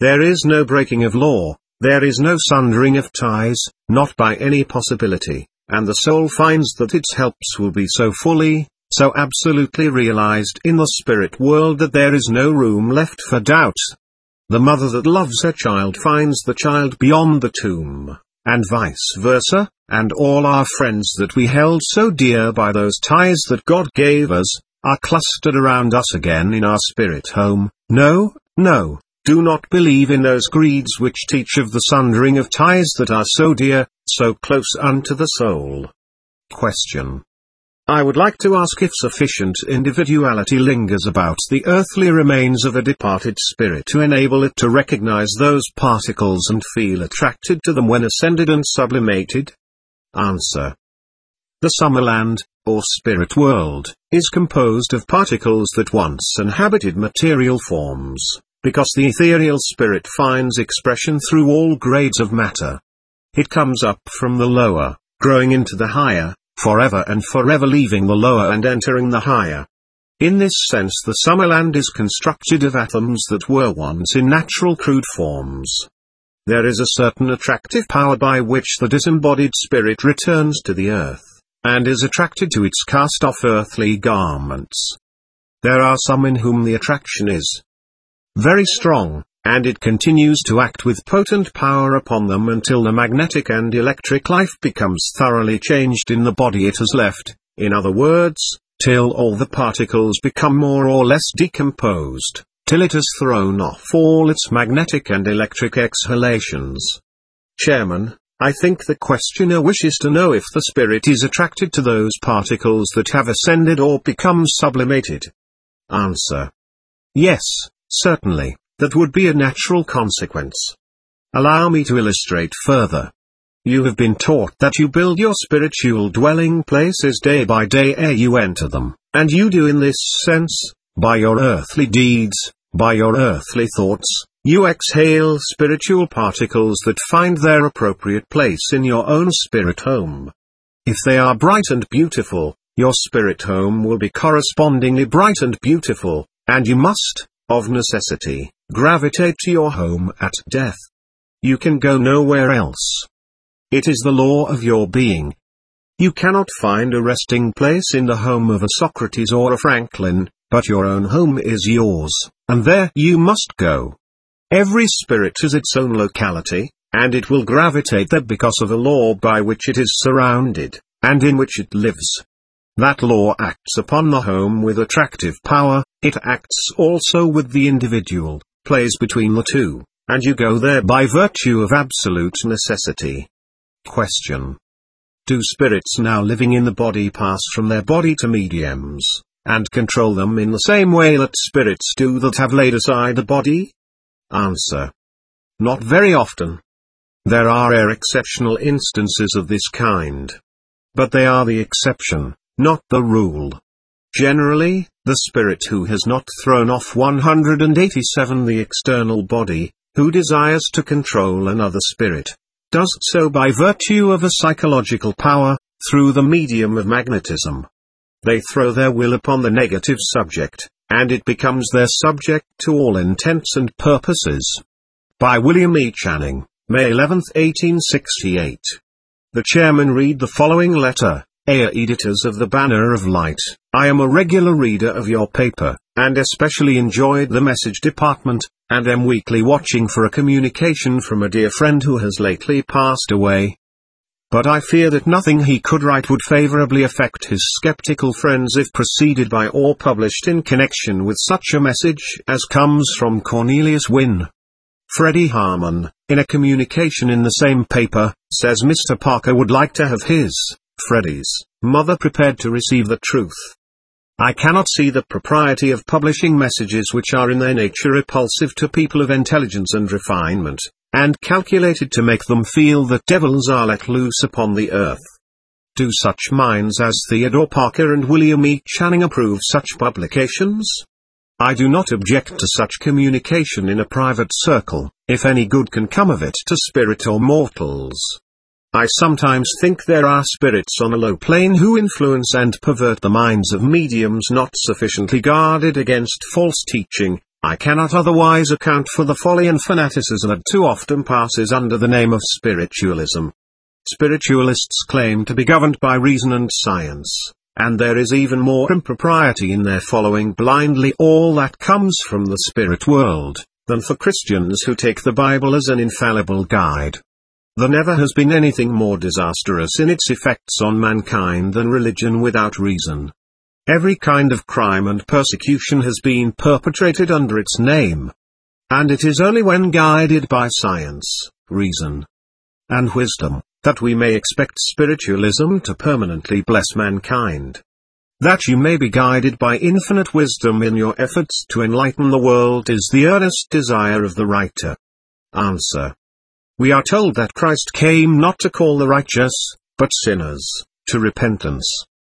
There is no breaking of law, there is no sundering of ties, not by any possibility, and the soul finds that its helps will be so fully, so absolutely realized in the spirit world that there is no room left for doubt. The mother that loves her child finds the child beyond the tomb, and vice versa, and all our friends that we held so dear by those ties that God gave us, are clustered around us again in our spirit home. No, no, do not believe in those creeds which teach of the sundering of ties that are so dear, so close unto the soul. Question. I would like to ask if sufficient individuality lingers about the earthly remains of a departed spirit to enable it to recognize those particles and feel attracted to them when ascended and sublimated? Answer. The Summerland, or spirit world, is composed of particles that once inhabited material forms, because the ethereal spirit finds expression through all grades of matter. It comes up from the lower, growing into the higher, forever and forever leaving the lower and entering the higher. In this sense the Summerland is constructed of atoms that were once in natural crude forms. There is a certain attractive power by which the disembodied spirit returns to the earth, and is attracted to its cast-off earthly garments. There are some in whom the attraction is very strong, and it continues to act with potent power upon them until the magnetic and electric life becomes thoroughly changed in the body it has left, in other words, till all the particles become more or less decomposed, till it has thrown off all its magnetic and electric exhalations. Chairman, I think the questioner wishes to know if the spirit is attracted to those particles that have ascended or become sublimated. Answer. Yes, certainly. That would be a natural consequence. Allow me to illustrate further. You have been taught that you build your spiritual dwelling places day by day ere you enter them, and you do in this sense, by your earthly deeds, by your earthly thoughts, you exhale spiritual particles that find their appropriate place in your own spirit home. If they are bright and beautiful, your spirit home will be correspondingly bright and beautiful, and you must, of necessity, gravitate to your home at death. You can go nowhere else. It is the law of your being. You cannot find a resting place in the home of a Socrates or a Franklin, but your own home is yours, and there you must go. Every spirit has its own locality, and it will gravitate there because of a law by which it is surrounded, and in which it lives. That law acts upon the home with attractive power, it acts also with the individual, plays between the two, and you go there by virtue of absolute necessity. Question. Do spirits now living in the body pass from their body to mediums, and control them in the same way that spirits do that have laid aside the body? Answer. Not very often. There are rare exceptional instances of this kind. But they are the exception, not the rule. Generally, the spirit who has not thrown off 187 the external body, who desires to control another spirit, does so by virtue of a psychological power, through the medium of magnetism. They throw their will upon the negative subject, and it becomes their subject to all intents and purposes. By William E. Channing, May 11, 1868. The chairman read the following letter. Dear editors of the Banner of Light, I am a regular reader of your paper, and especially enjoyed the message department, and am weekly watching for a communication from a dear friend who has lately passed away. But I fear that nothing he could write would favorably affect his skeptical friends if preceded by or published in connection with such a message as comes from Cornelius Wynne. Freddie Harmon, in a communication in the same paper, says Mr. Parker would like to have his, Freddie's, mother prepared to receive the truth. I cannot see the propriety of publishing messages which are in their nature repulsive to people of intelligence and refinement, and calculated to make them feel that devils are let loose upon the earth. Do such minds as Theodore Parker and William E. Channing approve such publications? I do not object to such communication in a private circle, if any good can come of it to spirit or mortals. I sometimes think there are spirits on a low plane who influence and pervert the minds of mediums not sufficiently guarded against false teaching, I cannot otherwise account for the folly and fanaticism that too often passes under the name of spiritualism. Spiritualists claim to be governed by reason and science, and there is even more impropriety in their following blindly all that comes from the spirit world, than for Christians who take the Bible as an infallible guide. There never has been anything more disastrous in its effects on mankind than religion without reason. Every kind of crime and persecution has been perpetrated under its name. And it is only when guided by science, reason, and wisdom, that we may expect spiritualism to permanently bless mankind. That you may be guided by infinite wisdom in your efforts to enlighten the world is the earnest desire of the writer. Answer. We are told that Christ came not to call the righteous, but sinners, to repentance.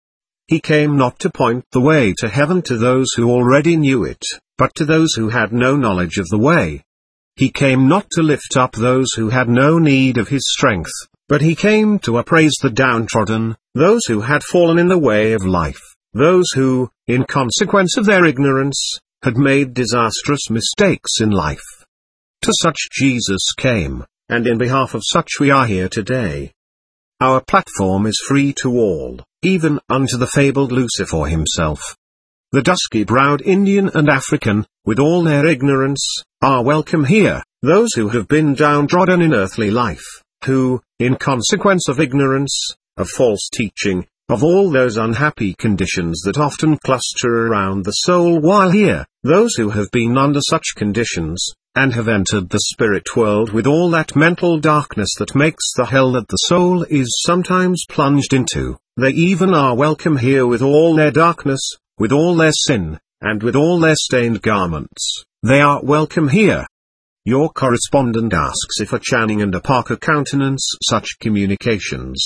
He came not to point the way to heaven to those who already knew it, but to those who had no knowledge of the way. He came not to lift up those who had no need of his strength, but he came to upraise the downtrodden, those who had fallen in the way of life, those who, in consequence of their ignorance, had made disastrous mistakes in life. To such Jesus came, and in behalf of such we are here today. Our platform is free to all, even unto the fabled Lucifer himself. The dusky-browed Indian and African, with all their ignorance, are welcome here, those who have been downtrodden in earthly life, who, in consequence of ignorance, of false teaching, of all those unhappy conditions that often cluster around the soul while here, those who have been under such conditions, and have entered the spirit world with all that mental darkness that makes the hell that the soul is sometimes plunged into, they even are welcome here with all their darkness, with all their sin, and with all their stained garments, they are welcome here. Your correspondent asks if a Channing and a Parker countenance such communications.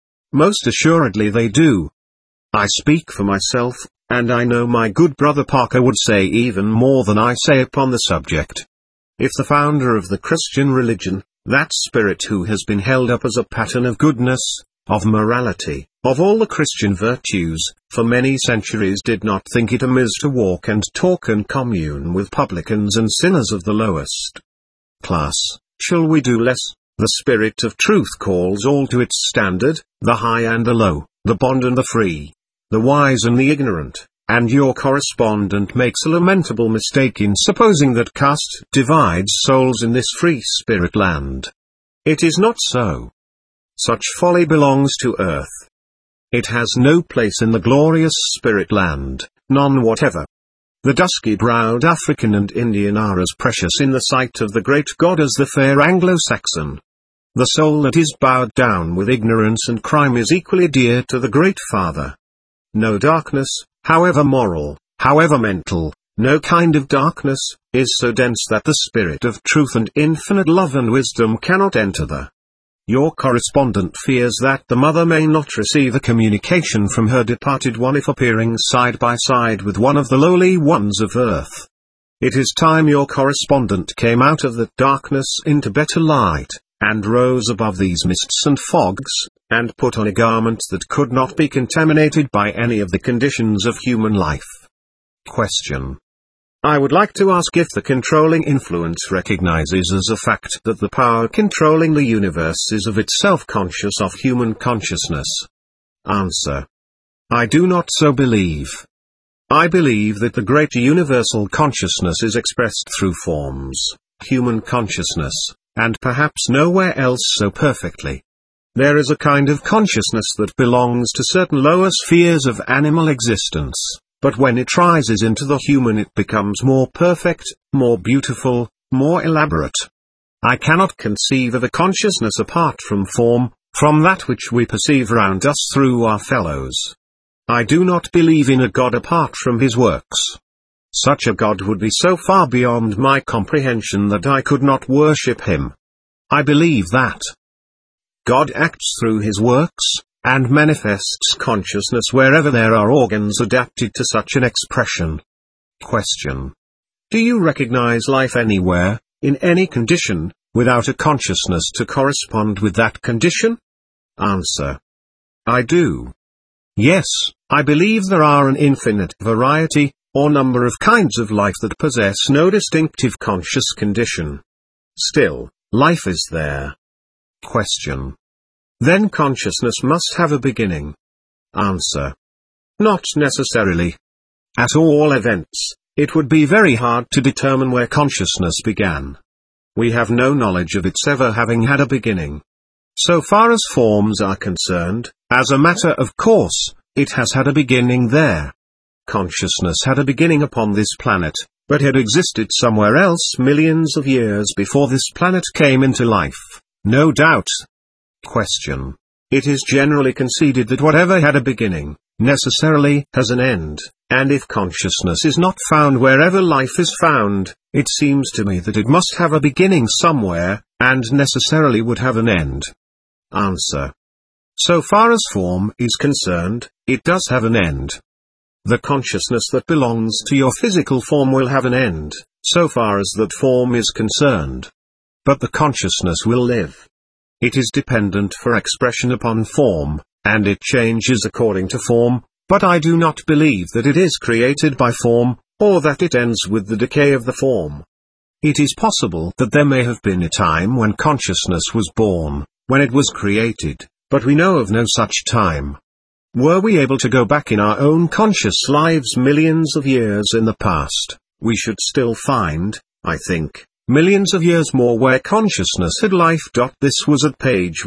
Most assuredly they do. I speak for myself, and I know my good brother Parker would say even more than I say upon the subject. If the founder of the Christian religion, that spirit who has been held up as a pattern of goodness, of morality, of all the Christian virtues, for many centuries did not think it amiss to walk and talk and commune with publicans and sinners of the lowest class, shall we do less? The Spirit of truth calls all to its standard, the high and the low, the bond and the free, the wise and the ignorant, and your correspondent makes a lamentable mistake in supposing that caste divides souls in this free spirit land. It is not so. Such folly belongs to earth. It has no place in the glorious spirit land, none whatever. The dusky-browed African and Indian are as precious in the sight of the great God as the fair Anglo-Saxon. The soul that is bowed down with ignorance and crime is equally dear to the Great Father. No darkness, however moral, however mental, no kind of darkness, is so dense that the Spirit of truth and infinite love and wisdom cannot enter there. Your correspondent fears that the mother may not receive a communication from her departed one if appearing side by side with one of the lowly ones of earth. It is time your correspondent came out of that darkness into better light, and rose above these mists and fogs, and put on a garment that could not be contaminated by any of the conditions of human life. Question. I would like to ask if the controlling influence recognizes as a fact that the power controlling the universe is of itself conscious of human consciousness. Answer. I do not so believe. I believe that the great universal consciousness is expressed through forms, human consciousness, and perhaps nowhere else so perfectly. There is a kind of consciousness that belongs to certain lower spheres of animal existence, but when it rises into the human it becomes more perfect, more beautiful, more elaborate. I cannot conceive of a consciousness apart from form, from that which we perceive round us through our fellows. I do not believe in a God apart from his works. Such a God would be so far beyond my comprehension that I could not worship him. I believe that God acts through his works, and manifests consciousness wherever there are organs adapted to such an expression. Question. Do you recognize life anywhere, in any condition, without a consciousness to correspond with that condition? Answer. I do. Yes, I believe there are an infinite variety, or number of kinds of life that possess no distinctive conscious condition. Still, life is there. Question. Then consciousness must have a beginning. Answer. Not necessarily. At all events, it would be very hard to determine where consciousness began. We have no knowledge of its ever having had a beginning. So far as forms are concerned, as a matter of course, it has had a beginning there. Consciousness had a beginning upon this planet, but had existed somewhere else millions of years before this planet came into life, no doubt. Question. It is generally conceded that whatever had a beginning, necessarily has an end, and if consciousness is not found wherever life is found, it seems to me that it must have a beginning somewhere, and necessarily would have an end. Answer. So far as form is concerned, it does have an end. The consciousness that belongs to your physical form will have an end, so far as that form is concerned. But the consciousness will live. It is dependent for expression upon form, and it changes according to form, but I do not believe that it is created by form, or that it ends with the decay of the form. It is possible that there may have been a time when consciousness was born, when it was created, but we know of no such time. Were we able to go back in our own conscious lives millions of years in the past, we should still find, I think, millions of years more where consciousness had life. This was at page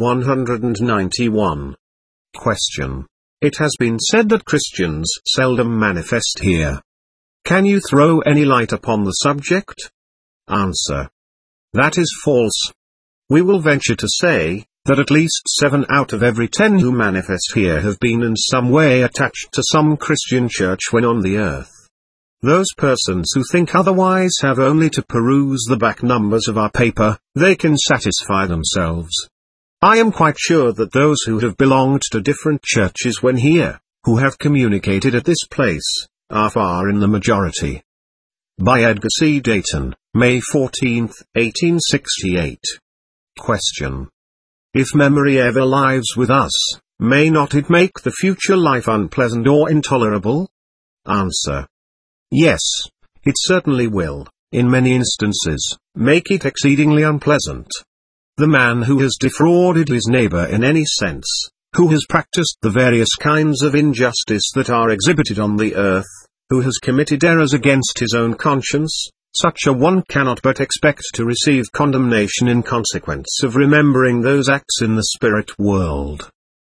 191. Question. It has been said that Christians seldom manifest here. Can you throw any light upon the subject? Answer. That is false. We will venture to say that at least 7 out of every 10 who manifest here have been in some way attached to some Christian church when on the earth. Those persons who think otherwise have only to peruse the back numbers of our paper, they can satisfy themselves. I am quite sure that those who have belonged to different churches when here, who have communicated at this place, are far in the majority. By Edgar C. Dayton, May 14, 1868. Question. If memory ever lives with us, may not it make the future life unpleasant or intolerable? Answer. Yes, it certainly will, in many instances, make it exceedingly unpleasant. The man who has defrauded his neighbor in any sense, who has practiced the various kinds of injustice that are exhibited on the earth, who has committed errors against his own conscience, such a one cannot but expect to receive condemnation in consequence of remembering those acts in the spirit world.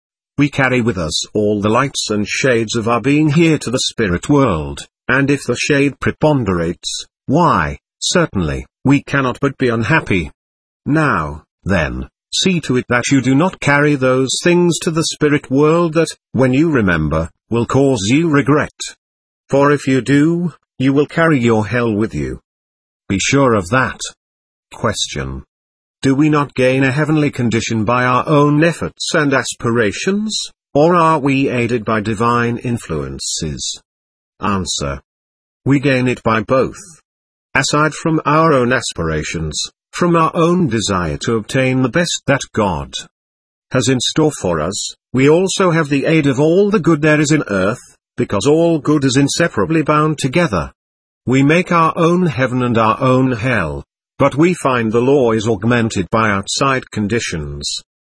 We carry with us all the lights and shades of our being here to the spirit world, and if the shade preponderates, why, certainly, we cannot but be unhappy. Now, then, see to it that you do not carry those things to the spirit world that, when you remember, will cause you regret. For if you do, you will carry your hell with you. Be sure of that. Question. Do we not gain a heavenly condition by our own efforts and aspirations, or are we aided by divine influences? Answer. We gain it by both. Aside from our own aspirations, from our own desire to obtain the best that God has in store for us, we also have the aid of all the good there is in earth, because all good is inseparably bound together. We make our own heaven and our own hell, but we find the law is augmented by outside conditions.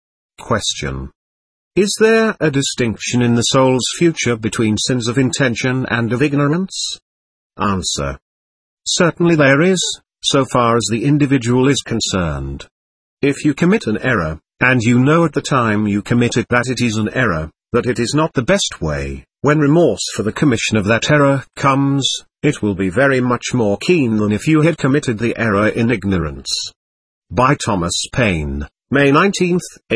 Question. Is there a distinction in the soul's future between sins of intention and of ignorance? Answer. Certainly there is, so far as the individual is concerned. If you commit an error, and you know at the time you commit it that it is an error, that it is not the best way, when remorse for the commission of that error comes, it will be very much more keen than if you had committed the error in ignorance. By Thomas Paine, May 19,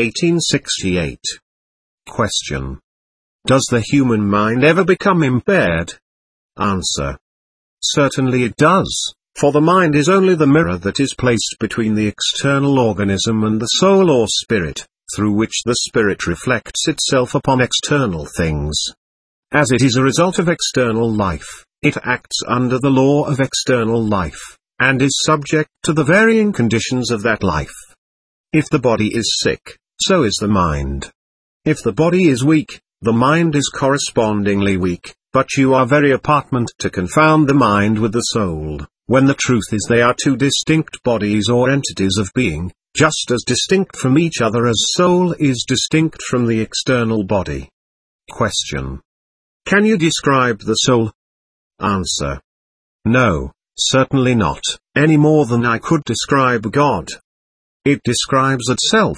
1868. Question. Does the human mind ever become impaired? Answer. Certainly it does, for the mind is only the mirror that is placed between the external organism and the soul or spirit, through which the spirit reflects itself upon external things. As it is a result of external life, it acts under the law of external life, and is subject to the varying conditions of that life. If the body is sick, so is the mind. If the body is weak, the mind is correspondingly weak, But you are very apartment to confound the mind with the soul, when the truth is they are two distinct bodies or entities of being, just as distinct from each other as soul is distinct from the external body. Question. Can you describe the soul? Answer. No, certainly not, any more than I could describe God. It describes itself.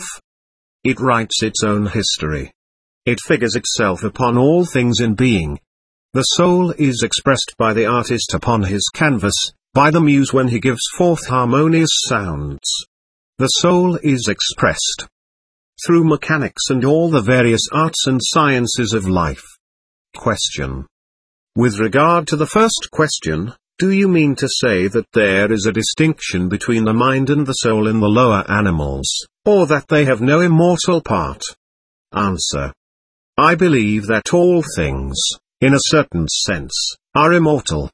It writes its own history. It figures itself upon all things in being. The soul is expressed by the artist upon his canvas, by the muse when he gives forth harmonious sounds. The soul is expressed through mechanics and all the various arts and sciences of life. Question. With regard to the first question, do you mean to say that there is a distinction between the mind and the soul in the lower animals, or that they have no immortal part? Answer. I believe that all things, in a certain sense, are immortal.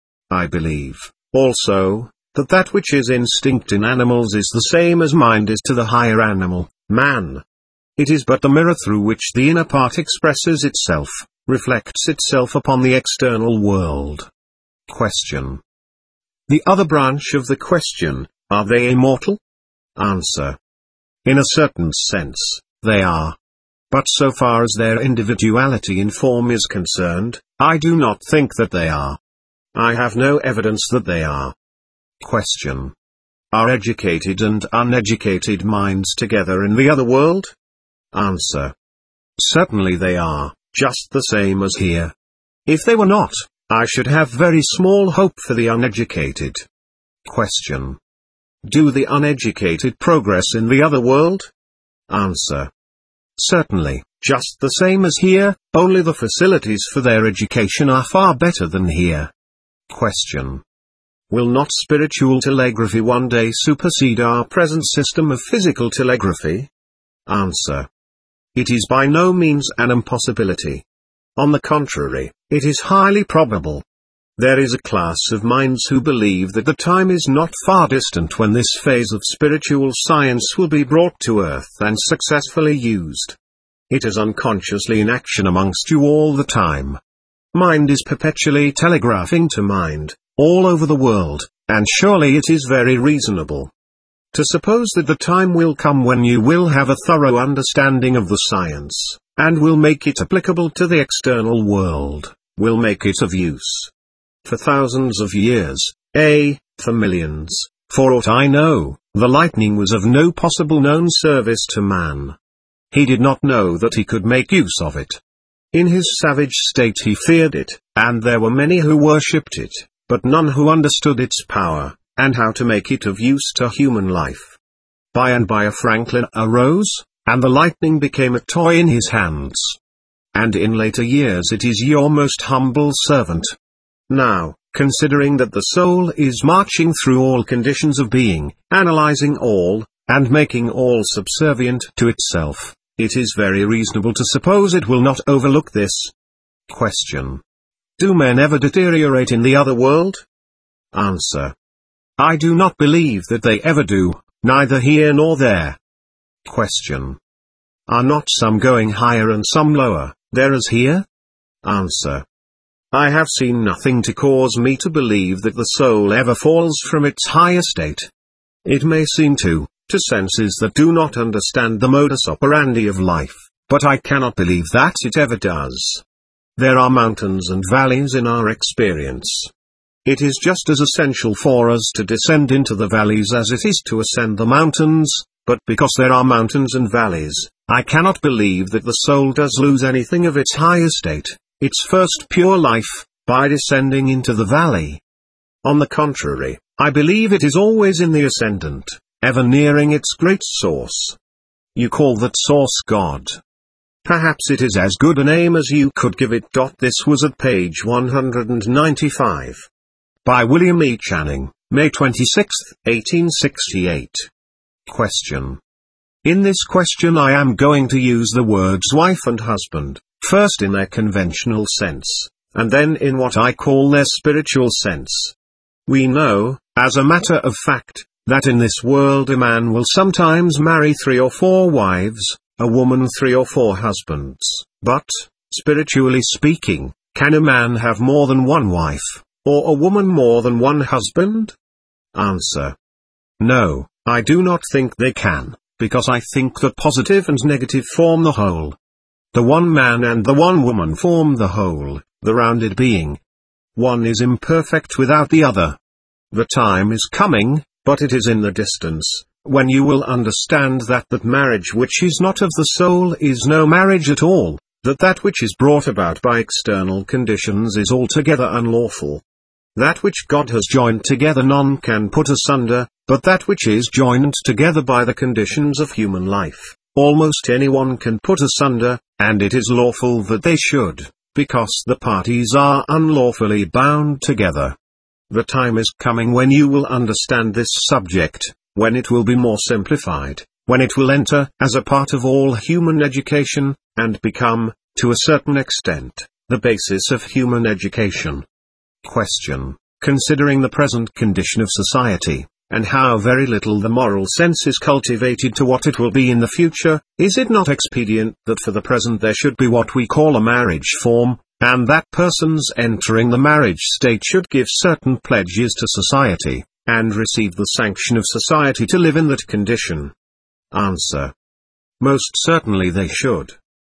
I believe, also, that that which is instinct in animals is the same as mind is to the higher animal, man. It is but the mirror through which the inner part expresses itself, reflects itself upon the external world. Question. The other branch of the question, are they immortal? Answer. In a certain sense, they are. But so far as their individuality in form is concerned, I do not think that they are. I have no evidence that they are. Question. Are educated and uneducated minds together in the other world? Answer. Certainly they are, just the same as here. If they were not, I should have very small hope for the uneducated. Question. Do the uneducated progress in the other world? Answer. Certainly, just the same as here, only the facilities for their education are far better than here. Question. Will not spiritual telegraphy one day supersede our present system of physical telegraphy? Answer. It is by no means an impossibility. On the contrary, it is highly probable. There is a class of minds who believe that the time is not far distant when this phase of spiritual science will be brought to earth and successfully used. It is unconsciously in action amongst you all the time. Mind is perpetually telegraphing to mind, all over the world, and surely it is very reasonable to suppose that the time will come when you will have a thorough understanding of the science, and will make it applicable to the external world, will make it of use. For thousands of years, for millions, for aught I know, the lightning was of no possible known service to man. He did not know that he could make use of it. In his savage state he feared it, and there were many who worshipped it, but none who understood its power, and how to make it of use to human life. By and by a Franklin arose, and the lightning became a toy in his hands. And in later years it is your most humble servant. Now, considering that the soul is marching through all conditions of being, analyzing all, and making all subservient to itself, it is very reasonable to suppose it will not overlook this. Question. Do men ever deteriorate in the other world? Answer. I do not believe that they ever do, neither here nor there. Question. Are not some going higher and some lower, there as here? Answer. I have seen nothing to cause me to believe that the soul ever falls from its higher state. It may seem to senses that do not understand the modus operandi of life, but I cannot believe that it ever does. There are mountains and valleys in our experience. It is just as essential for us to descend into the valleys as it is to ascend the mountains, but because there are mountains and valleys, I cannot believe that the soul does lose anything of its higher state, its first pure life, by descending into the valley. On the contrary, I believe it is always in the ascendant, ever nearing its great source. You call that source God. Perhaps it is as good a name as you could give it. This was at page 195. By William E. Channing, May 26, 1868. Question. In this question I am going to use the words wife and husband, first in their conventional sense, and then in what I call their spiritual sense. We know, as a matter of fact, that in this world a man will sometimes marry 3 or 4 wives, a woman 3 or 4 husbands, but, spiritually speaking, Can a man have more than one wife, or a woman more than one husband? Answer. No, I do not think they can, because I think that positive and negative form the whole. The one man and the one woman form the whole, the rounded being. One is imperfect without the other. The time is coming, but it is in the distance, when you will understand that marriage which is not of the soul is no marriage at all, that which is brought about by external conditions is altogether unlawful. That which God has joined together none can put asunder, but that which is joined together by the conditions of human life, almost anyone can put asunder, and it is lawful that they should, because the parties are unlawfully bound together. The time is coming when you will understand this subject, when it will be more simplified, when it will enter as a part of all human education, and become, to a certain extent, the basis of human education. Question. Considering the present condition of society, and how very little the moral sense is cultivated to what it will be in the future, is it not expedient that for the present there should be what we call a marriage form, and that persons entering the marriage state should give certain pledges to society, and receive the sanction of society to live in that condition? Answer. Most certainly they should.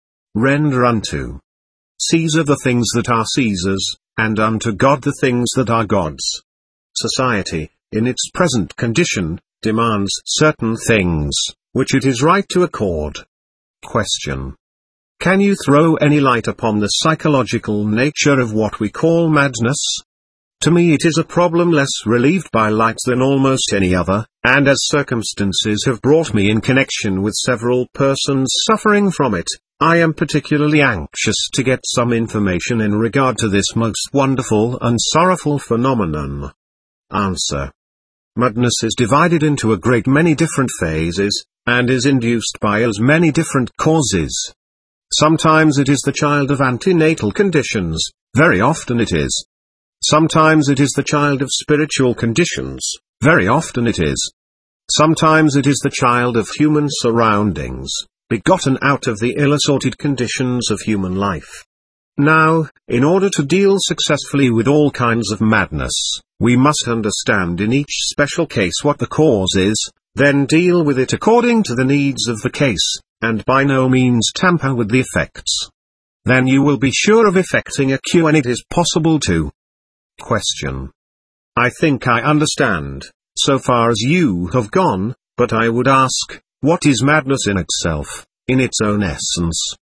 Render unto Caesar the things that are Caesar's, and unto God the things that are God's. Society, in its present condition, demands certain things, which it is right to accord. Question. Can you throw any light upon the psychological nature of what we call madness? To me it is a problem less relieved by light than almost any other, and as circumstances have brought me in connection with several persons suffering from it, I am particularly anxious to get some information in regard to this most wonderful and sorrowful phenomenon. Answer. Madness is divided into a great many different phases, and is induced by as many different causes. Sometimes it is the child of antenatal conditions, very often it is. Sometimes it is the child of spiritual conditions, very often it is. Sometimes it is the child of human surroundings, begotten out of the ill-assorted conditions of human life. Now, in order to deal successfully with all kinds of madness, we must understand in each special case what the cause is, then deal with it according to the needs of the case, and by no means tamper with the effects. Then you will be sure of effecting a cure when it is possible to. Question. I think I understand, so far as you have gone, but I would ask, what is madness in itself, in its own essence?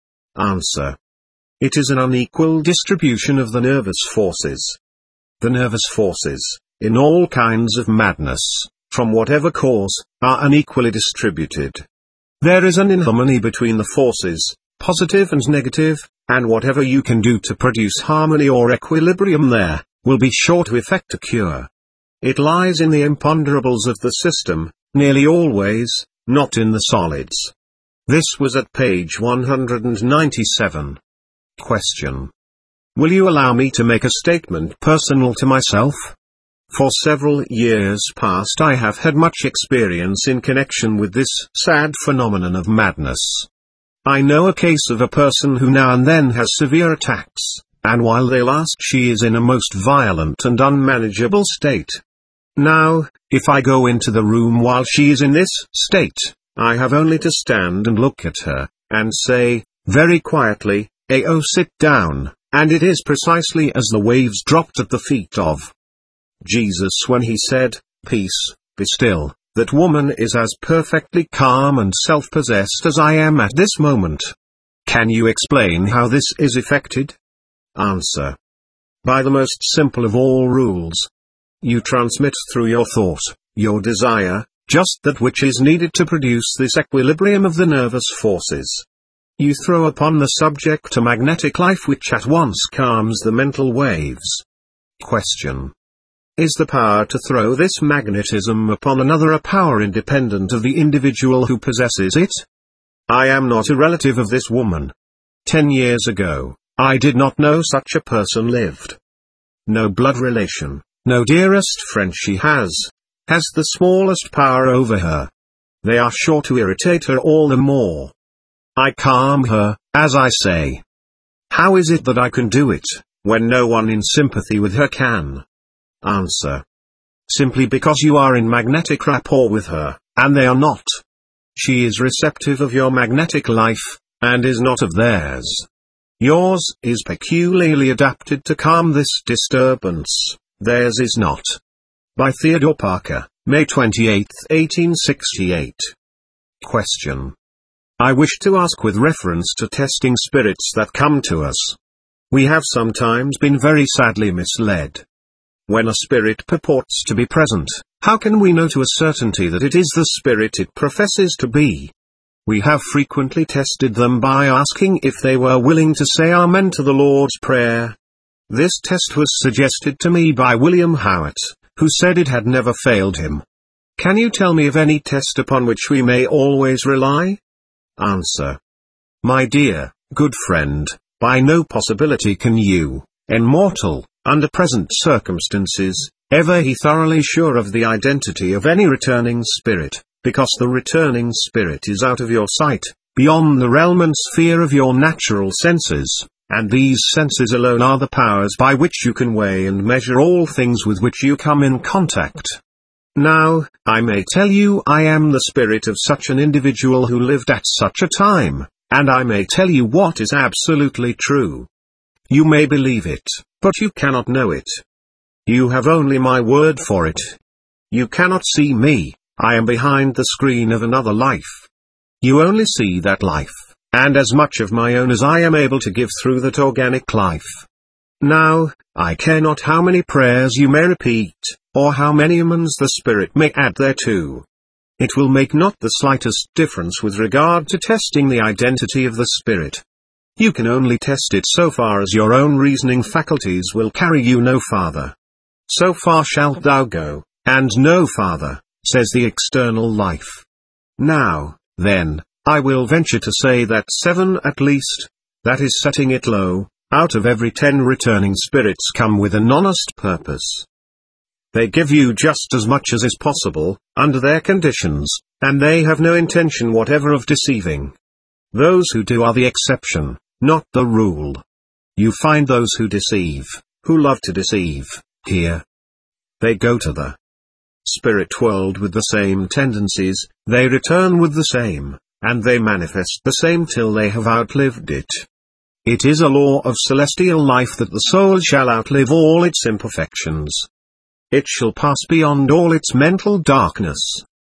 Answer. It is an unequal distribution of the nervous forces. The nervous forces, in all kinds of madness, from whatever cause, are unequally distributed. There is an inharmony between the forces, positive and negative, and whatever you can do to produce harmony or equilibrium there, will be sure to effect a cure. It lies in the imponderables of the system, nearly always, not in the solids. This was at page 197. Question. Will you allow me to make a statement personal to myself? For several years past I have had much experience in connection with this sad phenomenon of madness. I know a case of a person who now and then has severe attacks, and while they last she is in a most violent and unmanageable state. Now, if I go into the room while she is in this state, I have only to stand and look at her, and say, very quietly, "Ao, sit down," and it is precisely as the waves dropped at the feet of Jesus when he said, "Peace, be still," that woman is as perfectly calm and self-possessed as I am at this moment. Can you explain how this is effected? Answer. By the most simple of all rules. You transmit through your thought, your desire, just that which is needed to produce this equilibrium of the nervous forces. You throw upon the subject a magnetic life which at once calms the mental waves. Question. Is the power to throw this magnetism upon another a power independent of the individual who possesses it? I am not a relative of this woman. 10 years ago, I did not know such a person lived. No blood relation, no dearest friend she has the smallest power over her. They are sure to irritate her all the more. I calm her, as I say. How is it that I can do it, when no one in sympathy with her can? Answer. Simply because you are in magnetic rapport with her, and they are not. She is receptive of your magnetic life, and is not of theirs. Yours is peculiarly adapted to calm this disturbance, theirs is not. By Theodore Parker, May 28, 1868. Question. I wish to ask with reference to testing spirits that come to us. We have sometimes been very sadly misled. When a spirit purports to be present, how can we know to a certainty that it is the spirit it professes to be? We have frequently tested them by asking if they were willing to say Amen to the Lord's Prayer. This test was suggested to me by William Howitt, who said it had never failed him. Can you tell me of any test upon which we may always rely? Answer. My dear, good friend, by no possibility can you, immortal, under present circumstances, ever be thoroughly sure of the identity of any returning spirit, because the returning spirit is out of your sight, beyond the realm and sphere of your natural senses, and these senses alone are the powers by which you can weigh and measure all things with which you come in contact. Now, I may tell you I am the spirit of such an individual who lived at such a time, and I may tell you what is absolutely true. You may believe it, but you cannot know it. You have only my word for it. You cannot see me, I am behind the screen of another life. You only see that life, and as much of my own as I am able to give through that organic life. Now, I care not how many prayers you may repeat, or how many amens the Spirit may add thereto. It will make not the slightest difference with regard to testing the identity of the Spirit. You can only test it so far as your own reasoning faculties will carry you no farther. So far shalt thou go, and no farther, says the external life. Now, then, I will venture to say that 7 at least, that is setting it low, out of every 10 returning spirits come with an honest purpose. They give you just as much as is possible, under their conditions, and they have no intention whatever of deceiving. Those who do are the exception, not the rule. You find those who deceive, who love to deceive, here. They go to the spirit world with the same tendencies, they return with the same, and they manifest the same till they have outlived it. It is a law of celestial life that the soul shall outlive all its imperfections. It shall pass beyond all its mental darkness.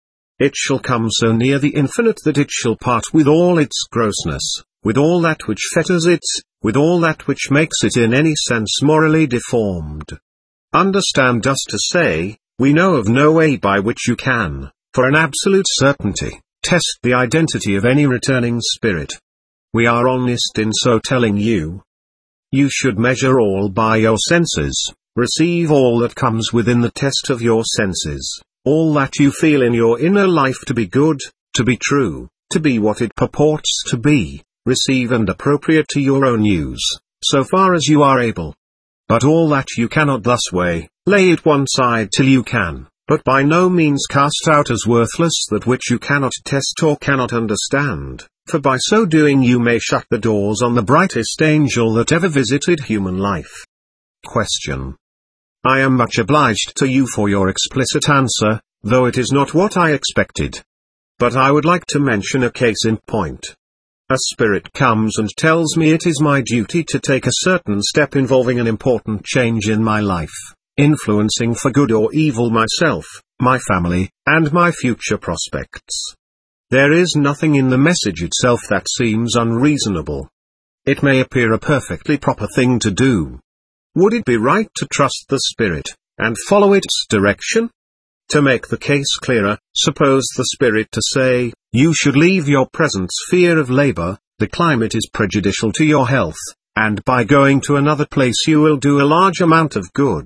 It shall come so near the infinite that it shall part with all its grossness, with all that which fetters it, with all that which makes it in any sense morally deformed. Understand us to say, we know of no way by which you can, for an absolute certainty, test the identity of any returning spirit. We are honest in so telling you. You should measure all by your senses, receive all that comes within the test of your senses, all that you feel in your inner life to be good, to be true, to be what it purports to be, receive and appropriate to your own use, so far as you are able. But all that you cannot thus weigh, lay it one side till you can, but by no means cast out as worthless that which you cannot test or cannot understand, for by so doing you may shut the doors on the brightest angel that ever visited human life. Question. I am much obliged to you for your explicit answer, though it is not what I expected. But I would like to mention a case in point. A spirit comes and tells me it is my duty to take a certain step involving an important change in my life, influencing for good or evil myself, my family, and my future prospects. There is nothing in the message itself that seems unreasonable. It may appear a perfectly proper thing to do. Would it be right to trust the Spirit, and follow its direction? To make the case clearer, suppose the Spirit to say, you should leave your present sphere of labor, the climate is prejudicial to your health, and by going to another place you will do a large amount of good.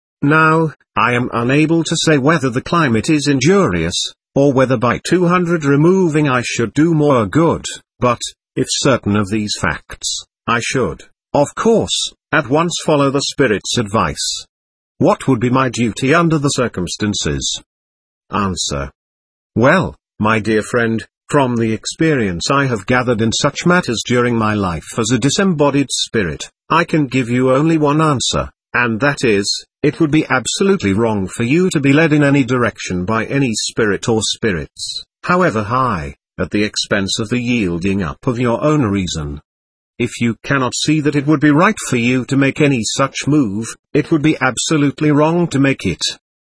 Now, I am unable to say whether the climate is injurious, or whether by 200 removing I should do more good, but, if certain of these facts, I should, of course, at once follow the Spirit's advice. What would be my duty under the circumstances? Answer. Well, my dear friend, From the experience I have gathered in such matters during my life as a disembodied spirit, I can give you only one answer, and that is, it would be absolutely wrong for you to be led in any direction by any spirit or spirits, however high, at the expense of the yielding up of your own reason. If you cannot see that it would be right for you to make any such move, it would be absolutely wrong to make it.